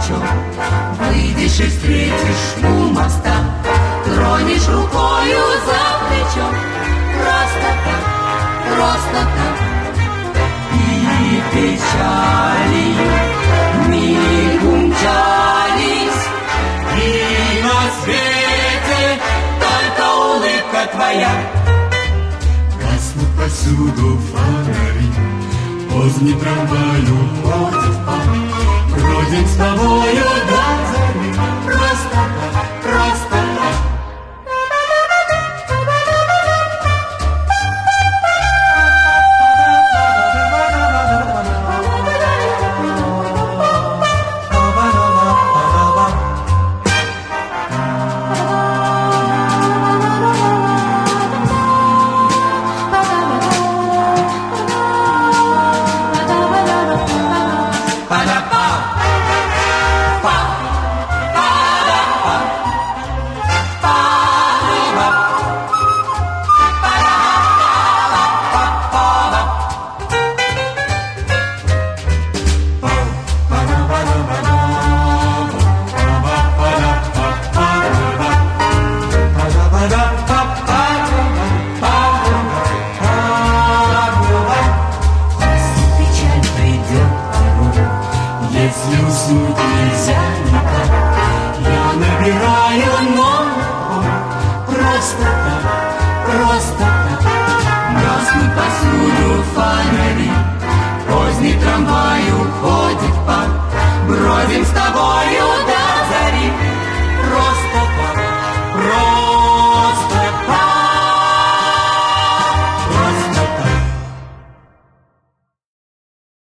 плечо. Выйдешь и встретишь у моста, тронешь рукою за плечо. Просто так, и печали миг умчались, и на свете только улыбка твоя. Гаснут повсюду фонари, поздний трамвай уходит в парк. Бродим с тобою до зари, просто так, просто так. Если уснуть нельзя никак, я набираю номер. Просто так, гаснут повсюду фонари, поздний трамвай уходит в парк. Бродим с тобою до